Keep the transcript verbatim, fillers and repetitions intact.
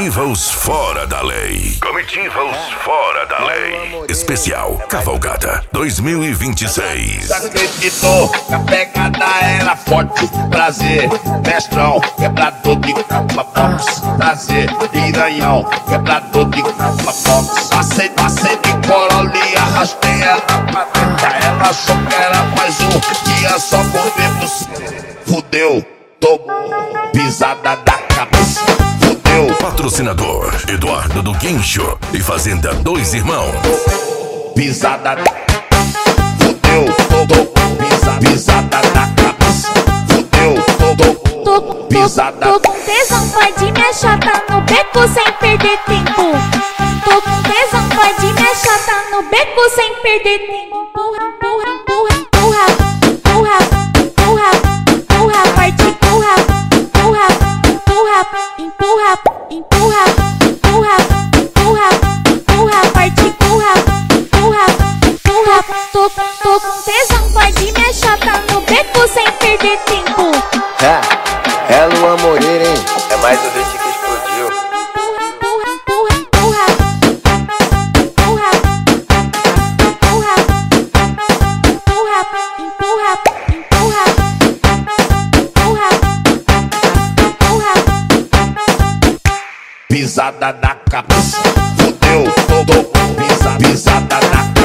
Comitiva os fora da lei. Comitiva os fora da lei. Especial Cavalgada dois mil e vinte e seis. Acreditou que a pegada era forte. Prazer, mestrão, quebrador de capa box. Prazer, piranhão, quebrador de capa box. Passei, passei de Corolla e arrastei ela pra dentro. Ela achou que era mais um dia só comer você. Fudeu, tomou pisada da cabeça. Fudeu. Patrocinador Eduardo do Guincho e Fazenda Dois Irmãos. Pisada da... Fudeu, tomou pisada, pisada da cabeça. Fudeu, tomou pisada. Tô com tesão, pode me achata no beco sem perder tempo. Tô com tesão, pode me achata no beco sem perder tempo. Empurra, empurra, empurra, empurra, empurra, empurra, empurra, parte, empurra, empurra, empurra, empurra, empurra, empurra, empurra, empurra, parte, empurra, empurra, empurra. Tô, tô com tesão, pode me achata no beco sem perder tempo. É, é Luan Moreira, hein? É mais um hit que explodiu. Empurra, empurra, empurra, empurra, empurra, empurra, empurra, empurra, empurra, empurra, empurra. Pisada na cabeça. Fudeu, tomou pisada, pisada na cabeça.